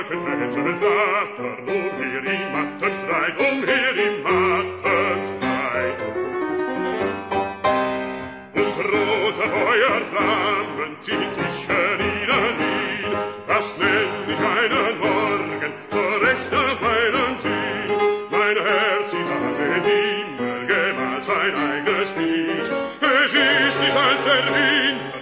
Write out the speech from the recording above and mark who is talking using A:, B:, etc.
A: Wolken Rätsel flattern, umher im Mattenstreit, umher im Mattenstreit. Und rote Feuerflammen ziehen zwischen ihnen hin, das nenn ich einen Morgen, so recht nach meinem Sinn. Mein Herz sieht an den Himmel, gemalt sein eigenes Bild. Es ist nicht als der Wind,